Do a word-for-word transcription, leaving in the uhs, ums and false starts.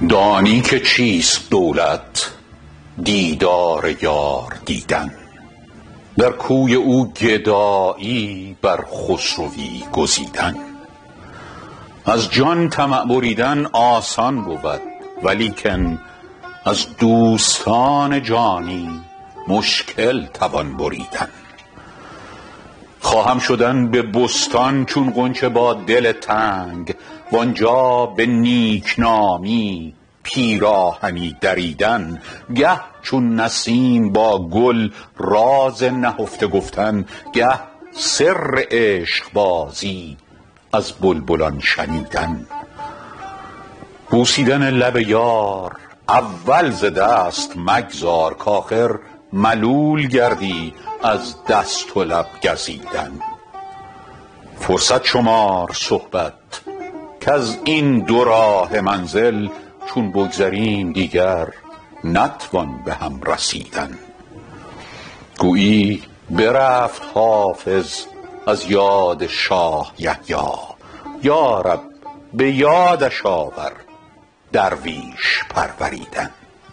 دانی که چیست دولت؟ دیدار یار دیدن. در کوی او گدایی بر خسروی گزیدن. از جان طمع بریدن آسان بود، ولیکن از دوستان جانی مشکل توان بریدن. خواهم شدن به بستان چون غنچه با دل تنگ، وانجا به نیکنامی پیراهنی دریدن. گه چون نسیم با گل راز نهفته گفتن، گه سر عشق بازی از بلبلان شنیدن. بوسیدن لب یار اول ز دست مگذار، کآخر ملول گردی از دست و لب گزیدن. فرصت شمار صحبت کز این دو راه منزل، چون بگذریم دیگر نتوان به هم رسیدن. گویی برفت حافظ از یاد شاه یحیی، یا رب به یادش آور درویش پروریدن.